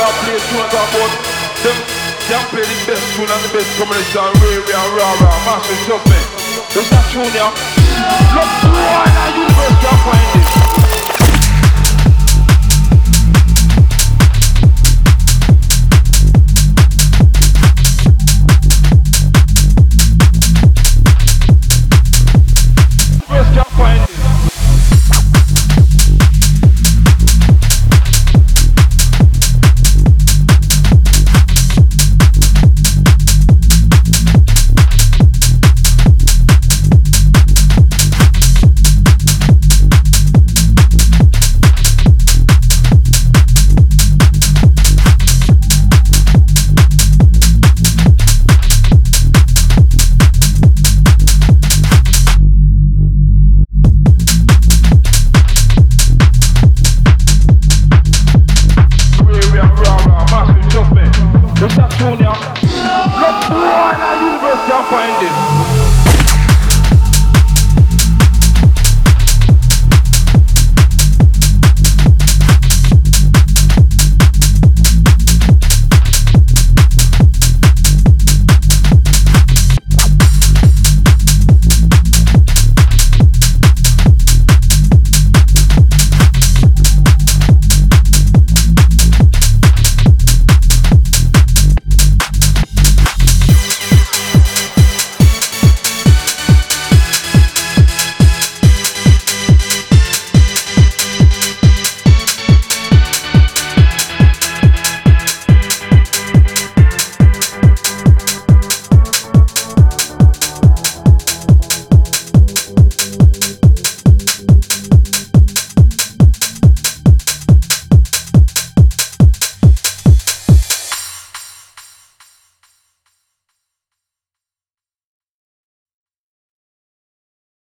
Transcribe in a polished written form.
can't play tunes about them. Them play the best tune and the best combination. Ray and Rara, massive stuff, man. It's not tune, yeah. Look, who are in our universe, can't find it.